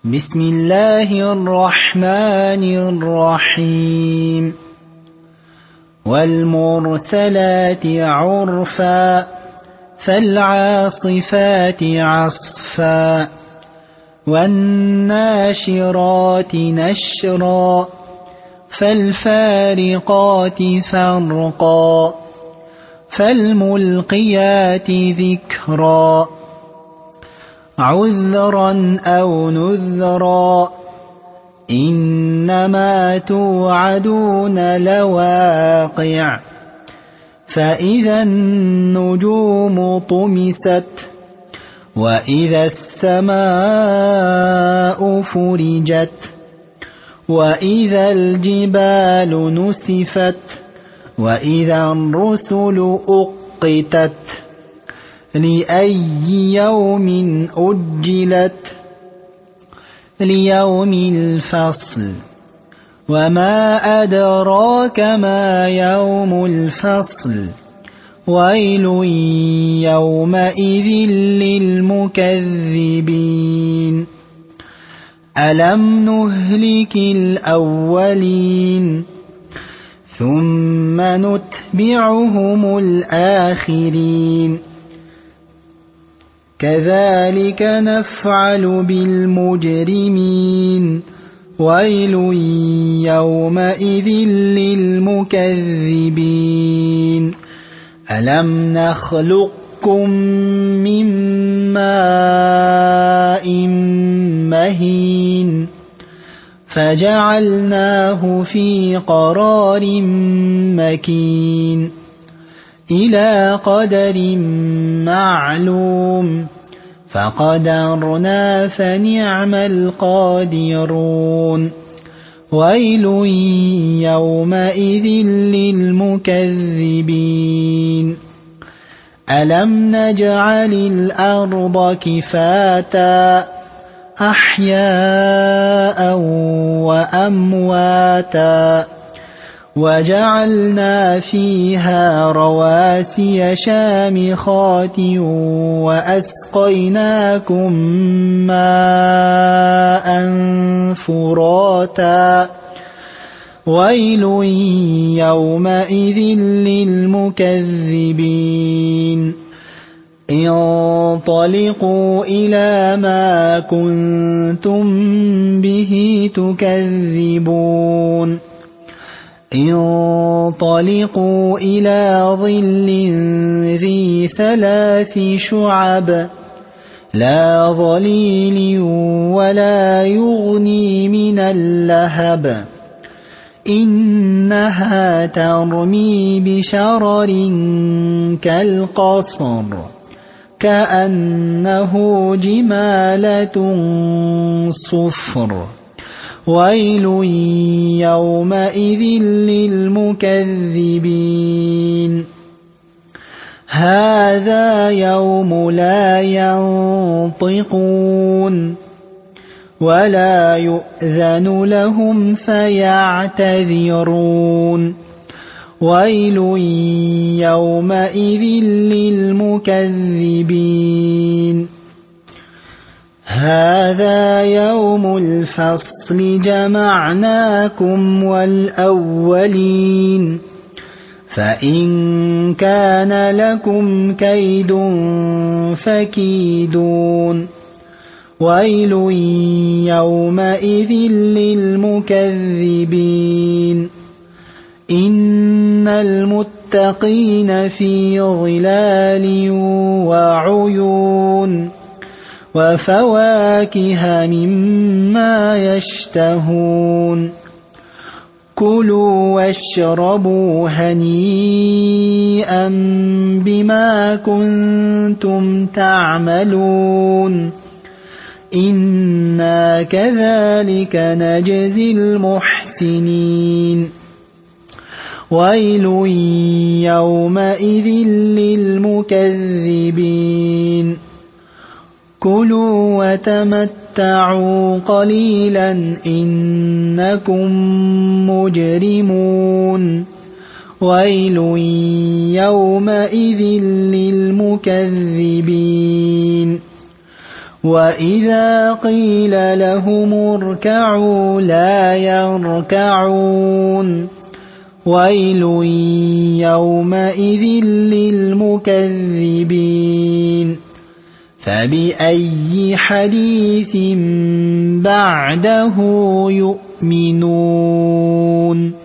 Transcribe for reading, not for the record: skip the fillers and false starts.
بسم الله الرحمن الرحيم والمرسلات عرفا فالعاصفات عصفا والناشرات نشرا فالفارقات فرقا فالملقيات ذكرا عذرا أو نذرا إنما توعدون لواقع فإذا النجوم طمست وإذا السماء فرجت وإذا الجبال نسفت وإذا الرسل أقتت لأي يوم أجلت ليوم الفصل وما أدراك ما يوم الفصل ويل يومئذ للمكذبين ألم نهلك الأولين ثم نتبعهم الآخرين كذلك نفعل بالمجرمين ويل يومئذ للمكذبين ألم نخلقكم من ماء مهين فجعلناه في قرار مكين إلى قدر معلوم فقدرنا فنعم القادرون ويل يومئذ للمكذبين ألم نجعل الأرض كفاتا أحياء وأمواتا وجعلنا فيها رواسي شامخات وأسقيناكم ماء فراتا ويل يومئذ للمكذبين انطلقوا إلى ما كنتم به تكذبون انطلقوا إلى ظل ذي 3 شعب لا ظليل ولا يغني من اللهب إنها ترمي بشرر كالقصر كأنه جمالة صفر ويل يومئذ للمكذبين هذا يوم لا ينطقون ولا يؤذن لهم فيعتذرون ويل يومئذ للمكذبين هذا يوم الفصل جمعناكم والأولين فإن كان لكم كيد فكيدون ويل يومئذ للمكذبين إن المتقين في ظلال وعيون وفواكه مما يشتهون كلوا واشربوا هنيئا بما كنتم تعملون إنا كذلك نجزي المحسنين ويل يومئذ للمكذبين كلوا وتمتعوا قليلا إنكم مجرمون ويل يومئذ للمكذبين وإذا قيل لهم اركعوا لا يركعون ويل يومئذ للمكذبين فبأي حديث بعده يؤمنون